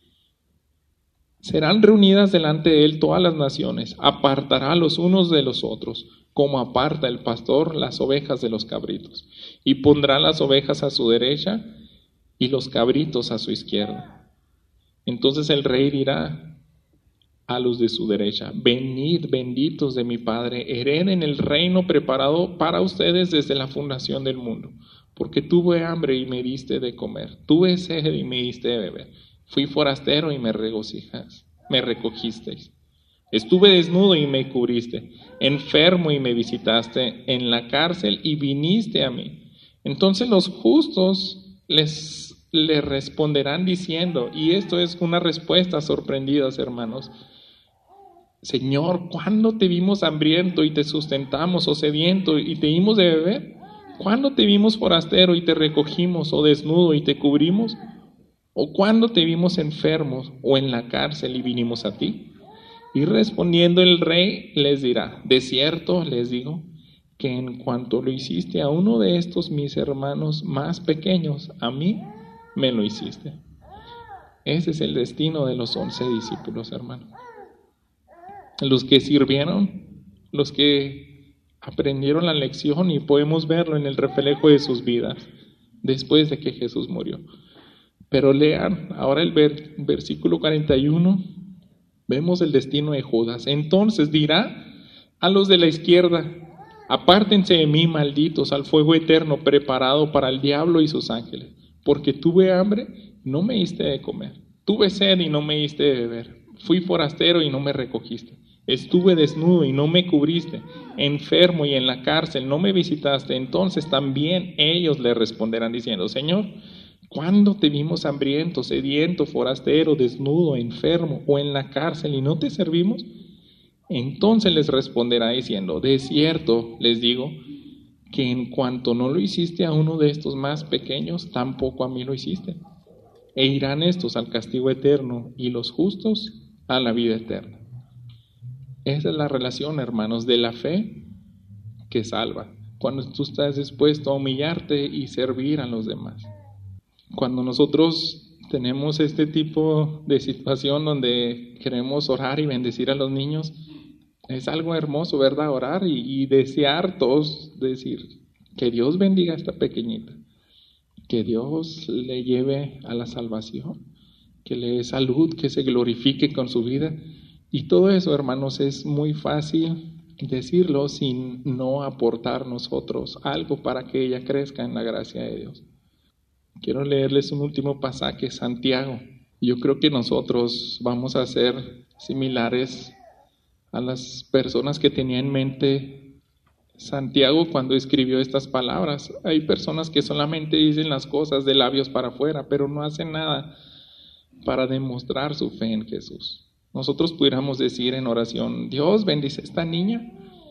Serán reunidas delante de él todas las naciones, apartará los unos de los otros, como aparta el pastor las ovejas de los cabritos, y pondrá las ovejas a su derecha y los cabritos a su izquierda. Entonces el rey dirá a los de su derecha: venid, benditos de mi Padre, hereden el reino preparado para ustedes desde la fundación del mundo. Porque tuve hambre y me diste de comer, tuve sed y me diste de beber, fui forastero y me recogisteis, estuve desnudo y me cubriste, enfermo y me visitaste, en la cárcel y viniste a mí. Entonces los justos le responderán diciendo, y esto es una respuesta sorprendidas, hermanos: Señor, ¿cuándo te vimos hambriento y te sustentamos, o sediento y te dimos de beber? ¿Cuándo te vimos forastero y te recogimos, o desnudo y te cubrimos? ¿O cuándo te vimos enfermos o en la cárcel y vinimos a ti? Y respondiendo el rey les dirá: de cierto les digo que en cuanto lo hiciste a uno de estos mis hermanos más pequeños, a mí me lo hiciste. Ese es el destino de los 11 discípulos, hermano. Los que sirvieron, los que aprendieron la lección, y podemos verlo en el reflejo de sus vidas después de que Jesús murió. Pero lean ahora el versículo 41, vemos el destino de Judas. Entonces dirá a los de la izquierda: apártense de mí, malditos, al fuego eterno preparado para el diablo y sus ángeles, porque tuve hambre, no me diste de comer, tuve sed y no me diste de beber, fui forastero y no me recogiste, estuve desnudo y no me cubriste, enfermo y en la cárcel no me visitaste. Entonces también ellos le responderán diciendo: Señor, ¿cuándo te vimos hambriento, sediento, forastero, desnudo, enfermo o en la cárcel y no te servimos? Entonces les responderá diciendo: de cierto les digo que en cuanto no lo hiciste a uno de estos más pequeños, tampoco a mí lo hiciste. E irán estos al castigo eterno y los justos a la vida eterna. Esa es la relación, hermanos, de la fe que salva. Cuando tú estás dispuesto a humillarte y servir a los demás. Cuando nosotros tenemos este tipo de situación donde queremos orar y bendecir a los niños, es algo hermoso, ¿verdad? Orar y desear todos, decir: que Dios bendiga a esta pequeñita, que Dios le lleve a la salvación, que le dé salud, que se glorifique con su vida. Y todo eso, hermanos, es muy fácil decirlo sin no aportar nosotros algo para que ella crezca en la gracia de Dios. Quiero leerles un último pasaje, Santiago. Yo creo que nosotros vamos a ser similares a las personas que tenía en mente Santiago cuando escribió estas palabras. Hay personas que solamente dicen las cosas de labios para afuera, pero no hacen nada para demostrar su fe en Jesús. Nosotros pudiéramos decir en oración: Dios bendice a esta niña,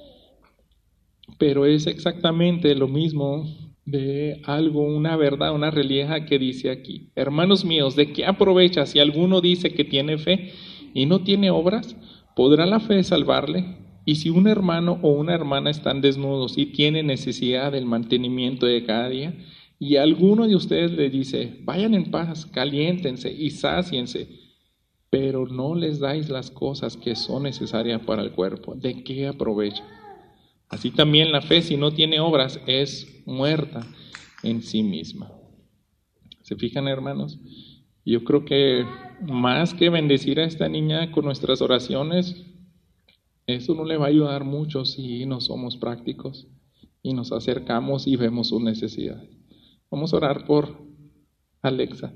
pero es exactamente lo mismo de algo, una verdad, una realidad que dice aquí: hermanos míos, ¿de qué aprovecha si alguno dice que tiene fe y no tiene obras? ¿Podrá la fe salvarle? Y si un hermano o una hermana están desnudos y tienen necesidad del mantenimiento de cada día, y alguno de ustedes les dice: vayan en paz, caliéntense y sáciense, pero no les dais las cosas que son necesarias para el cuerpo, ¿de qué aprovecha? Así también la fe, si no tiene obras, es muerta en sí misma. ¿Se fijan, hermanos? Yo creo que más que bendecir a esta niña con nuestras oraciones, eso no le va a ayudar mucho si no somos prácticos y nos acercamos y vemos sus necesidades. Vamos a orar por Alexa.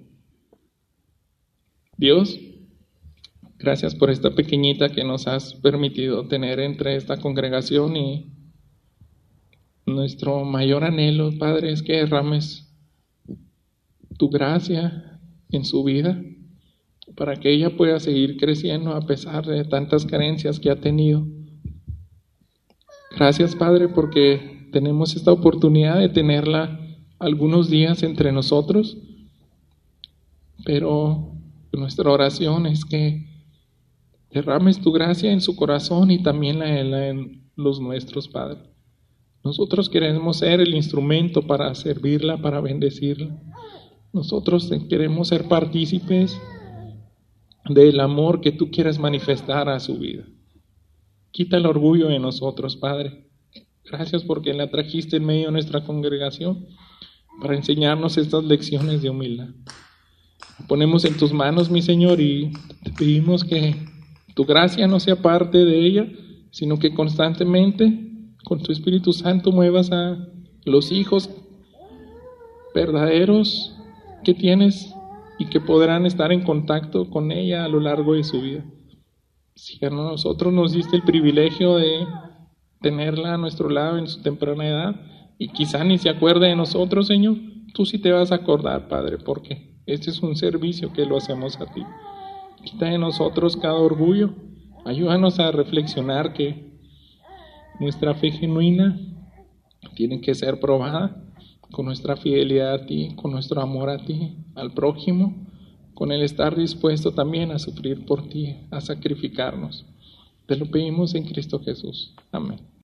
Dios, gracias por esta pequeñita que nos has permitido tener entre esta congregación, y nuestro mayor anhelo, Padre, es que derrames tu gracia en su vida para que ella pueda seguir creciendo a pesar de tantas carencias que ha tenido. Gracias, Padre, porque tenemos esta oportunidad de tenerla algunos días entre nosotros, pero nuestra oración es que derrames tu gracia en su corazón y también en los nuestros, Padre. Nosotros queremos ser el instrumento para servirla, para bendecirla. Nosotros queremos ser partícipes del amor que tú quieres manifestar a su vida. Quita el orgullo de nosotros, Padre. Gracias porque la trajiste en medio de nuestra congregación para enseñarnos estas lecciones de humildad. Ponemos en tus manos, mi Señor, y te pedimos que tu gracia no sea parte de ella, sino que constantemente con tu Espíritu Santo muevas a los hijos verdaderos que tienes y que podrán estar en contacto con ella a lo largo de su vida. Si a nosotros nos diste el privilegio de tenerla a nuestro lado en su temprana edad y quizá ni se acuerde de nosotros, Señor, tú sí te vas a acordar, Padre, porque este es un servicio que lo hacemos a ti. Quita de nosotros cada orgullo, ayúdanos a reflexionar que nuestra fe genuina tiene que ser probada con nuestra fidelidad a ti, con nuestro amor a ti, al prójimo, con el estar dispuesto también a sufrir por ti, a sacrificarnos. Te lo pedimos en Cristo Jesús. Amén.